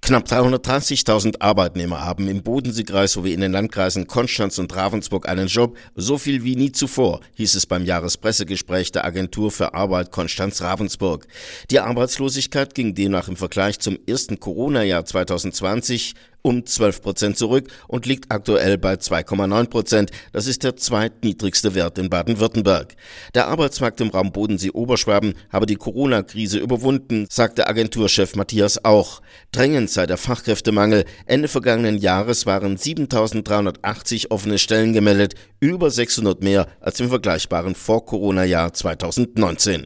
Knapp 330.000 Arbeitnehmer haben im Bodenseekreis sowie in den Landkreisen Konstanz und Ravensburg einen Job, so viel wie nie zuvor, hieß es beim Jahrespressegespräch der Agentur für Arbeit Konstanz-Ravensburg. Die Arbeitslosigkeit ging demnach im Vergleich zum ersten Corona-Jahr 2020 um 12% zurück und liegt aktuell bei 2,9%. Das ist der zweitniedrigste Wert in Baden-Württemberg. Der Arbeitsmarkt im Raum Bodensee-Oberschwaben habe die Corona-Krise überwunden, sagte Agenturchef Matthias Auch. Drängend sei der Fachkräftemangel. Ende vergangenen Jahres waren 7.380 offene Stellen gemeldet, über 600 mehr als im vergleichbaren Vor-Corona-Jahr 2019.